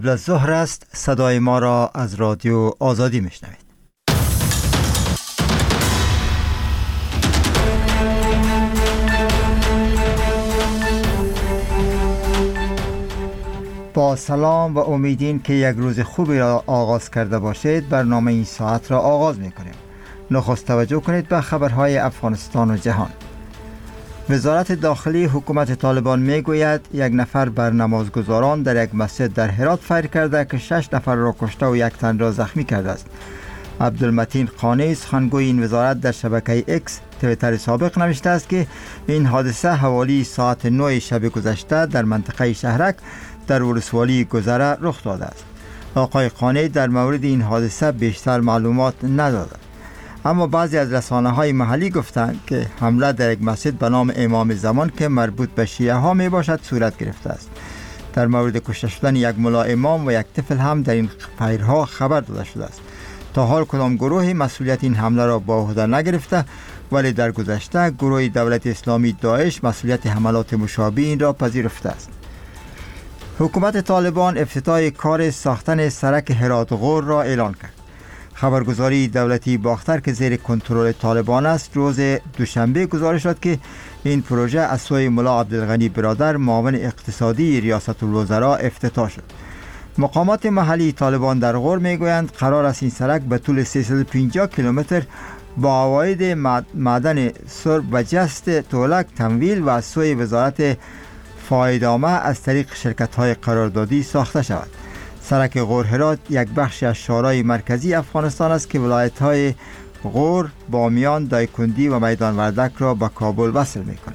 ظهر است. صدای ما را از رادیو آزادی میشنوید. با سلام و امیدین که یک روز خوبی را آغاز کرده باشید. برنامه این ساعت را آغاز میکنیم. نخست توجه کنید به خبرهای افغانستان و جهان. وزارت داخلی حکومت طالبان میگوید یک نفر بر نمازگزاران در یک مسجد در هرات فایر کرده که 6 نفر را کشته و یک تن را زخمی کرده است. عبدالمتین قانی سخنگوی این وزارت در شبکه اکس توییتر سابق نوشته است که این حادثه حوالی ساعت 9 شب گذشته در منطقه شهرک در ولسوالی گذره رخ داده است. آقای قانی در مورد این حادثه بیشتر معلومات نداده، اما بعضی از رسانه‌های محلی گفتند که حمله در یک مسجد به نام امام زمان که مربوط به شیعه ها می باشد صورت گرفته است. در مورد کشته شدن یک ملا امام و یک طفل هم در این فایرها خبر داده شده است. تا حال کدام گروهی مسئولیت این حمله را به عهده نگرفته، ولی در گذشته گروه دولت اسلامی داعش مسئولیت حملات مشابه این را پذیرفته است. حکومت طالبان افتتاح کار ساختن سرک هرات غور را اعلان کرد. خبرگزاری دولتی باختر که زیر کنترل طالبان است روز دوشنبه گزارش داد که این پروژه از سوی ملا عبدالغنی برادر معاون اقتصادی ریاست الوزراء افتتاح شد. مقامات محلی طالبان در غور میگویند قرار است این سرک به طول 350 کیلومتر با عواید معدن سرب و جست تولک تمویل و از سوی وزارت فایدامه از طریق شرکت‌های قراردادی ساخته شود. سرک غور هرات یک بخشی از شورای مرکزی افغانستان است که ولایت‌های غور، بامیان، دایکندی و میدان وردک را به کابل وصل می‌کند.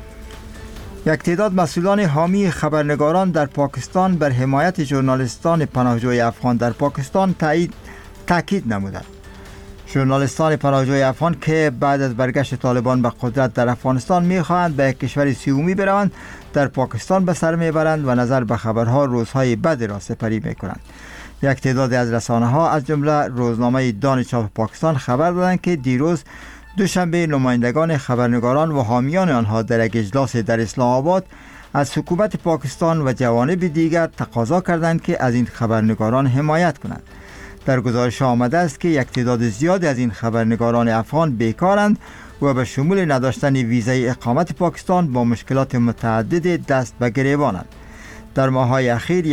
یک تعداد مسئولان حامی خبرنگاران در پاکستان بر حمایت ژورنالیستان پناهجوی افغان در پاکستان تاکید نمودند. ژورنالیستان پناهجوی افغان که بعد از برگشت طالبان به قدرت در افغانستان می‌خواهند به یک کشور سومی بروند، در پاکستان به سر میبرند و نظر به خبرها روزهای بد را سپری میکنند. یک تعداد از رسانه‌ها از جمله روزنامه دان چاپ پاکستان خبر دادند که دیروز دوشنبه نمایندگان خبرنگاران و حامیان آنها در یک اجلاس در اسلام آباد از حکومت پاکستان و جوانب دیگر تقاضا کردند که از این خبرنگاران حمایت کنند. در گزارش آمده است که یک تعداد زیادی از این خبرنگاران افغان بیکارند و به شمول نداشتن ویزای اقامت پاکستان با مشکلات متعدد دست به گریبانند. در ماه‌های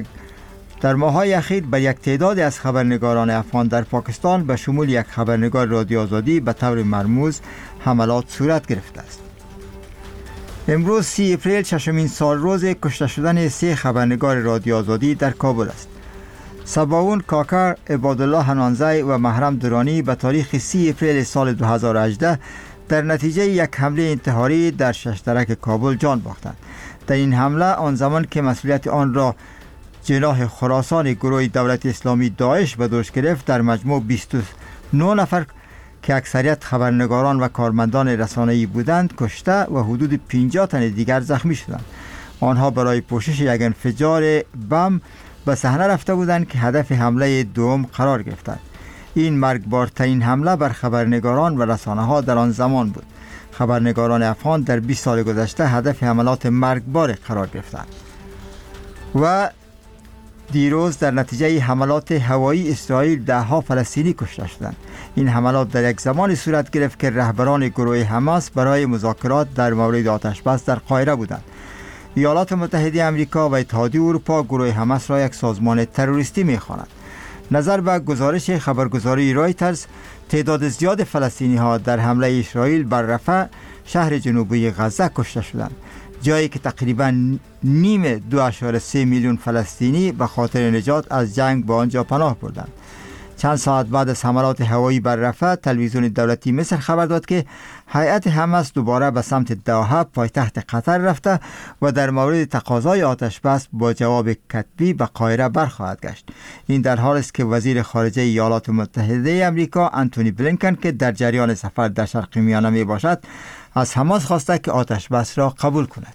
اخیر به یک تعداد از خبرنگاران افغان در پاکستان به شمول یک خبرنگار رادیو آزادی به طور مرموز حملات صورت گرفته است. امروز 30 اپریل ششمین سال روز کشته شدن 3 خبرنگار رادیو آزادی در کابل است. سباون کاکر، عبادالله حنانزی و محرم درانی به تاریخ 30 اپریل سال 2018 در نتیجه یک حمله انتحاری در ششترک کابل جان باختند. در این حمله آن زمان که مسئولیت آن را جناح خراسان گروه دولت اسلامی داعش به دوش گرفت، در مجموع 29 نفر که اکثریت خبرنگاران و کارمندان رسانه‌ای بودند کشته و حدود 50 تن دیگر زخمی شدند. آنها برای پوشش یک انفجار بم به صحنه رفته بودند که هدف حمله دوم قرار گرفتند. این مرگبارترین حمله بر خبرنگاران و رسانه‌ها در آن زمان بود. خبرنگاران افغان در 20 سال گذشته هدف حملات مرگبار قرار گرفتند و دیروز در نتیجه حملات هوایی اسرائیل 10 فلسطینی کشته شدند. این حملات در یک زمان صورت گرفت که رهبران گروه حماس برای مذاکرات در مورد آتش‌بس در قاهره بودند. ایالات متحده آمریکا و اتحادیه اروپا گروه حماس را یک سازمان تروریستی می‌خوانند. نظر به گزارش خبرگزاری رایترز، تعداد زیاد فلسطینی ها در حمله اسرائیل بر رفح شهر جنوبی غزه کشته شدند، جایی که تقریباً نیم 2.3 میلیون فلسطینی به خاطر نجات از جنگ به آنجا پناه بردند. چند ساعت بعد از حملات هوایی بر رفح، تلویزیون دولتی مصر خبر داد که هیئت حماس دوباره به سمت دوحه پایتخت قطر رفته و در مورد تقاضای آتش بس با جواب کتبی به قاهره برخواهد گشت. این در حالی است که وزیر خارجه ایالات متحده آمریکا انتونی بلینکن که در جریان سفر در شرق میانه می باشد، از حماس خواسته که آتش بس را قبول کند.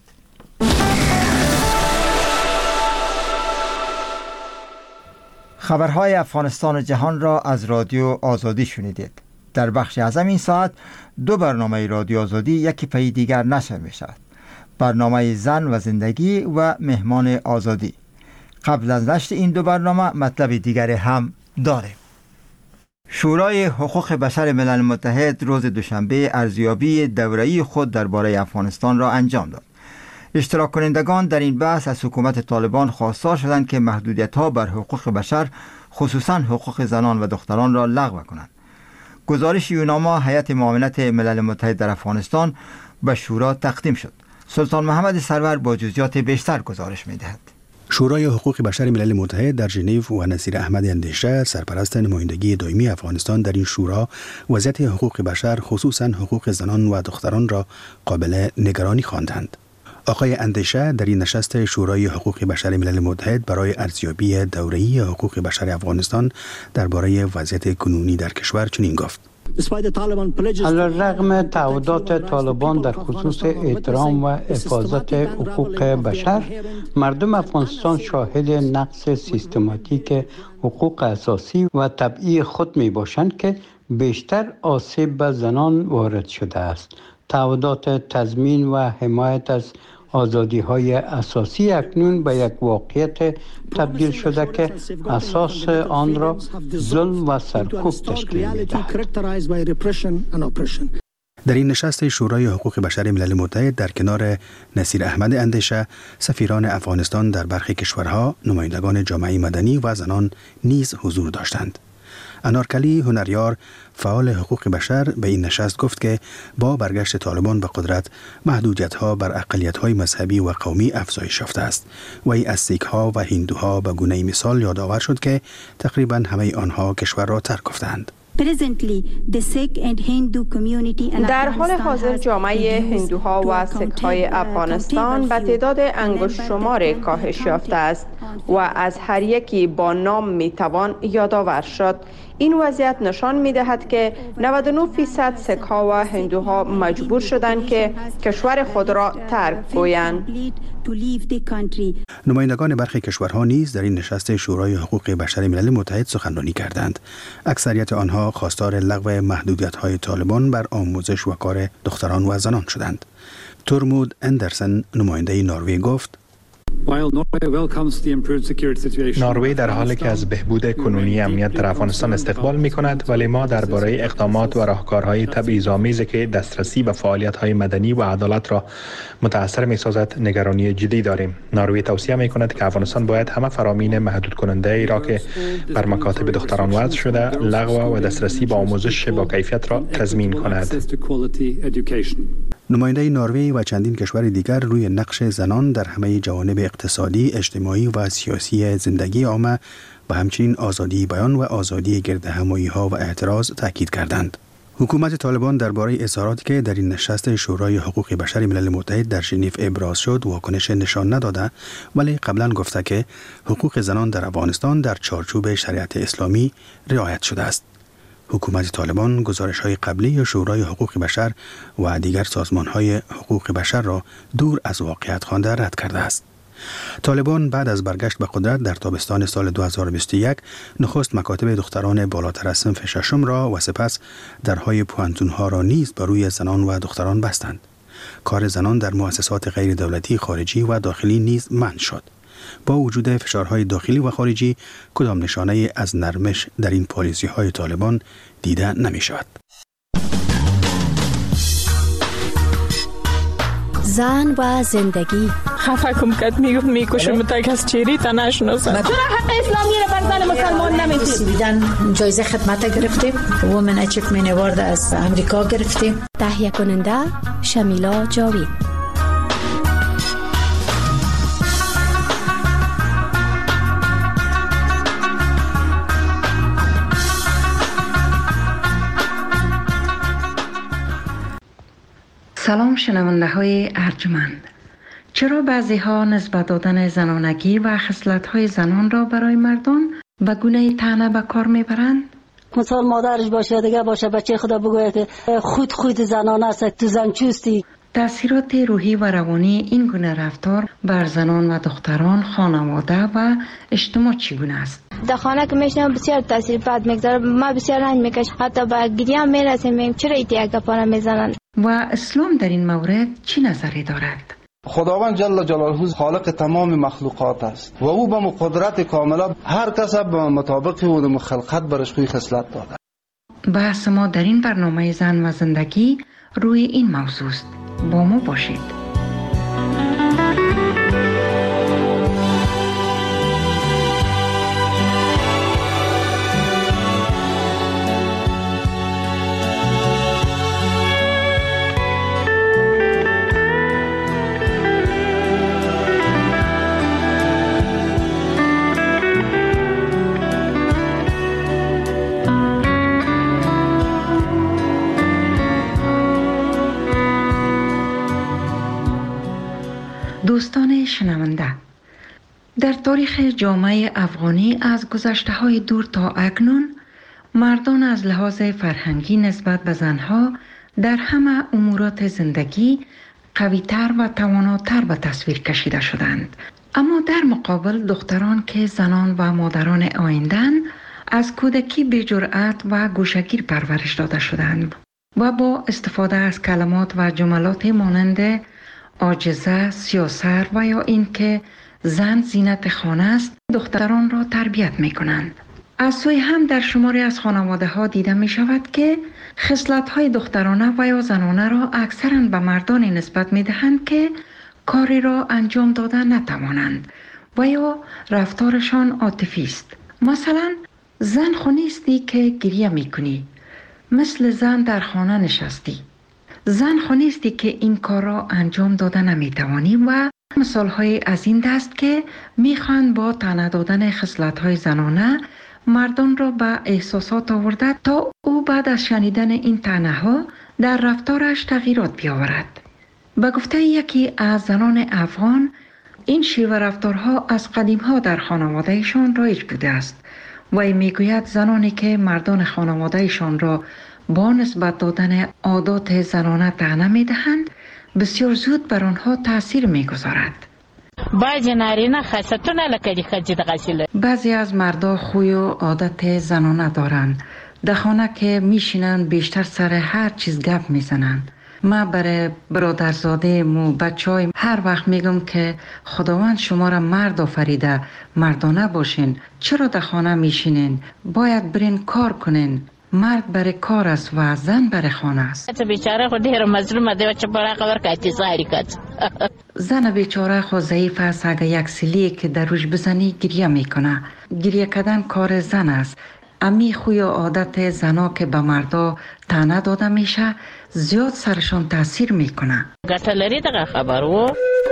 خبرهای افغانستان و جهان را از رادیو آزادی شنیدید. در بخش اعظم این ساعت 2 برنامه رادیو آزادی یکی پی دیگر نشر می شود. برنامه زن و زندگی و مهمان آزادی. قبل از نشر این دو برنامه مطلب دیگری هم داریم. شورای حقوق بشر ملل متحد روز دوشنبه ارزیابی دوره‌ای خود درباره افغانستان را انجام داد. اشتراک کنندگان در این بحث از حکومت طالبان خواستار شدند که محدودیت‌ها بر حقوق بشر خصوصاً حقوق زنان و دختران را لغو کنند. گزارش یوناما هیئت معاونت ملل متحد در افغانستان به شورا تقدیم شد. سلطان محمد سرور با جزئیات بیشتر گزارش می‌دهد. شورای حقوق بشر ملل متحد در ژنو و نصیر احمد اندیشه سرپرست نمایندگی دائمی افغانستان در این شورا وضعیت حقوق بشر خصوصاً حقوق زنان و دختران را قابل نگرانی خواندند. آقای اندیشه در این نشست شورای حقوق بشر ملل متحد برای ارزیابی دوره‌ای حقوق بشر افغانستان درباره وضعیت کنونی در کشور چنین گفت: علیرغم تعهدات طالبان در خصوص احترام و حفاظت حقوق بشر، مردم افغانستان شاهد نقض سیستماتیک حقوق اساسی و طبیعی خود می باشند که بیشتر آسیب به زنان وارد شده است. تعهدات تضمین و حمایت از آزادی‌های اساسی اکنون به یک واقعیت تبدیل شده که اساس آن را ظلم و سرکوب تشکیل می‌دهد. در این نشست شورای حقوق بشر ملل متحد در کنار نصیر احمد اندیشه، سفیران افغانستان در برخی کشورها، نمایندگان جامعه مدنی و زنان نیز حضور داشتند. انارکلی هنریار فعال حقوق بشر به این نشست گفت که با برگشت طالبان به قدرت محدودیت‌ها بر اقلیت‌های مذهبی و قومی افزایش یافته است و ای از سیک‌ها و هندوها به گونه مثال یادآور شد که تقریباً همه آنها کشور را ترک گفتند. در حال حاضر جامعه هندوها و سیک‌های افغانستان به تعداد انگشت شمار کاهش یافته است و از هر یکی با نام میتوان یادآور شد. این وضعیت نشان می‌دهد که 99% سیک‌ها و هندوها مجبور شدند که کشور خود را ترک گویند. نمایندگان برخی کشورها نیز در این نشست شورای حقوق بشر ملل متحد سخنرانی کردند. اکثریت آنها خواستار لغو محدودیت‌های طالبان بر آموزش و کار دختران و زنان شدند. تورمود اندرسن نماینده نروژ گفت: نروژ در حالی که از بهبود کنونی امنیت در افغانستان استقبال می کند، ولی ما درباره اقدامات و راهکارهای تبعیض‌آمیزی که دسترسی به فعالیت‌های مدنی و عدالت را متأثر می سازد نگرانی جدی داریم. نروژ توصیه می کند که افغانستان باید همه فرامین محدود کننده ای را که بر مکاتب دختران وضع شده لغو و دسترسی به آموزش با کیفیت را تضمین کند. نماینده نروژ و چندین کشور دیگر روی نقش زنان در همه جوانب اقتصادی، اجتماعی و سیاسی زندگی عامه و همچنین آزادی بیان و آزادی گردهمایی‌ها و اعتراض تاکید کردند. حکومت طالبان درباره اظهاراتی که در این نشست شورای حقوق بشر ملل متحد در ژنو ابراز شد واکنش نشان نداده، ولی قبلا گفته که حقوق زنان در افغانستان در چارچوب شریعت اسلامی رعایت شده است. حکومت طالبان گزارش‌های قبلی شورای حقوق بشر و دیگر سازمان‌های حقوق بشر را دور از واقعیت خوانده رد کرده است. طالبان بعد از برگشت به قدرت در تابستان سال 2021 نخست مکاتب دختران بالاتر از صنف ششم را و سپس درهای پوهنتون‌ها را نیز بر روی زنان و دختران بستند. کار زنان در مؤسسات غیر دولتی خارجی و داخلی نیز منع شد. با وجود فشارهای داخلی و خارجی کدام نشانه از نرمش در این پالیسی‌های طالبان دیده نمی شود. زن و زندگی خفه کم کد میکشم تک از چیری تا نشناسم. چرا حق اسلامی را بر زن مسلمان نمیدید؟ سویدن جایزه خدمت گرفتیم، وومن اچیومنت اوارد از امریکا گرفتیم. تهیه کننده شمیلا جاوید. سلام شنونده های ارجمند. چرا بعضی ها نسبت دادن زنانگی و خصلت‌های زنان را برای مردان به گونه طعنه به کار میبرند؟ مثال مادرش باشه، دیگه باشه، بچه خدا بگوید که خود زنان است، تو زن چوستی. تأثیرات روحی و روانی این گونه رفتار بر زنان و دختران، خانواده و اجتماع چگونه است؟ در خانه که میشنم بسیار تاثیر بد میگذاره، ما بسیار رنج میکشم، حتی به گریه هم میرسیم چرا ایتی یک گپا میزنند. و اسلام در این مورد چی نظری دارد؟ خداوند جل جلاله خالق تمام مخلوقات است و او به قدرت کامله هر کس به مطابق اون خلقت برش خوی خصلت داده. بحث ما در این برنامه زن و زندگی روی این موضوع است. با ما باشید. دوستان شنونده، در تاریخ جامعه افغانی از گذشته‌های دور تا اکنون مردان از لحاظ فرهنگی نسبت به زنها در همه امورات زندگی قوی‌تر و تواناتر به تصویر کشیده شدند. اما در مقابل دختران که زنان و مادران آینده‌اند از کودکی به جرأت و گوشه‌گیر پرورش داده شدند و با استفاده از کلمات و جملات مانند عاجزه، سیاسر و یا اینکه زن زینت خانه است دختران را تربیت می کنند. از سوی هم در شماری از خانواده ها دیده می شود که خصلت های دخترانه و یا زنانه را اکثرا به مردانی نسبت می دهند که کاری را انجام داده نتوانند و یا رفتارشان عاطفی است. مثلا زن خو نیستی که گریه می کنی، مثل زن در خانه نشستی. زن خو نیستی که این کار را انجام داده نمیتوانی و مثال های از این دست که میخوان با طعنه دادن خصلت های زنانه مردان را به احساسات آورده تا او بعد از شنیدن این طعنه ها در رفتارش تغییرات بیاورد. به گفته یکی از زنان افغان این شیوه رفتارها از قدیم ها در خانوادهشان رایج بوده است و میگوید زنانی که مردان خانوادهشان را با نسبت دادن عادات زنانه طعنه میدهند بسیار زود بر آنها تاثیر میگذارد. بعضی از مردا خوی و عادت زنانه دارند. در خانه که میشینند بیشتر سر هر چیز گپ میزنند. من برای برادرزاده و بچهای هر وقت میگم که خداوند شما را مرد آفریده، مردانه باشین. چرا در خانه میشینین؟ باید برین کار کنین. مرد برای کار است و زن برای خانه است. بیچاره خود هر مظلوم ده و چه برای خبر کاتی زاری کد. زن بیچاره خود ضعیف است. اگه یک سیلی که در روش بزنی گریه میکنه. گریه کردن کار زن است. امی خوی و عادت زنا که به مردا طعنه داده میشه زیاد سرشان تاثیر میکنه. گټلری دغه خبرو.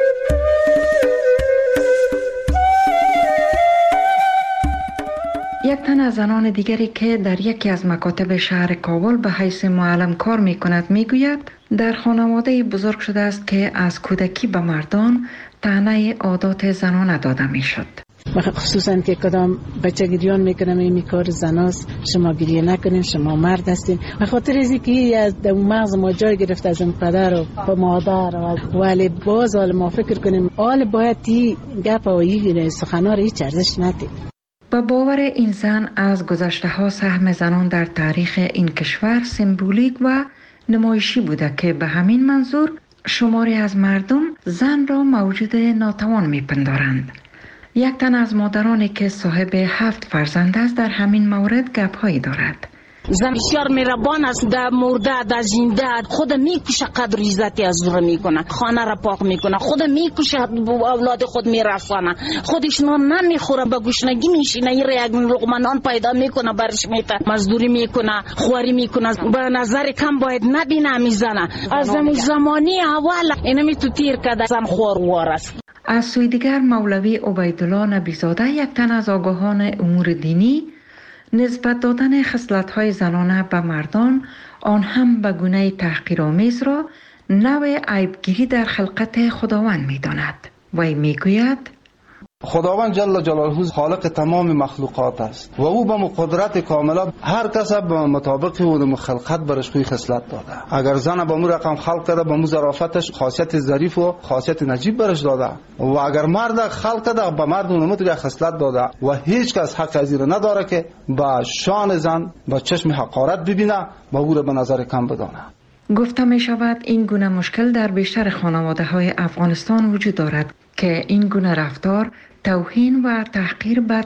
یک تن از زنان دیگری که در یکی از مکاتب شهر کابل به حیث معلم کار می کند می گوید در خانواده بزرگ شده است که از کودکی به مردان طعنه عادات زنانه داده می شد. خصوصا که کدام بچه گریان میکنم این کار زناست، شما گریه نکنیم، شما مرد هستین. به خاطر از اینکه از مغز ما جای گرفت از اون پدر و مادر ولی باز حال ما فکر کنیم حال باید تی گپ و این سخنان را هیچ ارزش ندیم. با باور این زن از گذشته ها سهم زنان در تاریخ این کشور سمبولیک و نمایشی بوده که به همین منظور شماری از مردم زن را موجود ناتوان میپندارند. یک تن از مادرانی که صاحب 7 فرزند است در همین مورد گپ‌هایی دارد. زن بسیار مهربان است، در مرده در زنده خود میکشه، قدر عزتی از رو میکنه، خانه را پاک میکنه، خود میکشه، اولاد خود میرسانه، خودش نان نمیخوره، به گشنگی میشینه، این یک لقمه نان پیدا میکنه برش میته، مزدوری میکنه، خواری میکنه، به نظر کم باید نبینه میزنه. از زمانی اول اینمی تو تیر کده زن خوار است. از سوی دیگر مولوی عبیدالله نبیزاده یک تن از آگاهان امور دینی نسبت دادن خصلت‌های زنانه به مردان آن هم به گونه تحقیرآمیز را نوع عیبگیری در خلقت خداوند می‌داند و میگوید خداوند جل جلاله خالق تمام مخلوقات است و او به قدرت کامله هر کس به مطابق اون خلقت برش خوی خصلت داده. اگر زن به مو رقم خلق کرده به مو ظرافتش خاصیت ظریف و خاصیت نجیب برش داده و اگر مرد خلق کرده به مرد اون متری خصلت داده و هیچ کس حق از این نداره که با شان زن با چشم حقارت ببینه و او را به نظر کم بدانه. گفته می شود این گونه مشکل در بیشتر خانواده های افغانستان وجود دارد که این گونه رفتار توهین و تحقیر به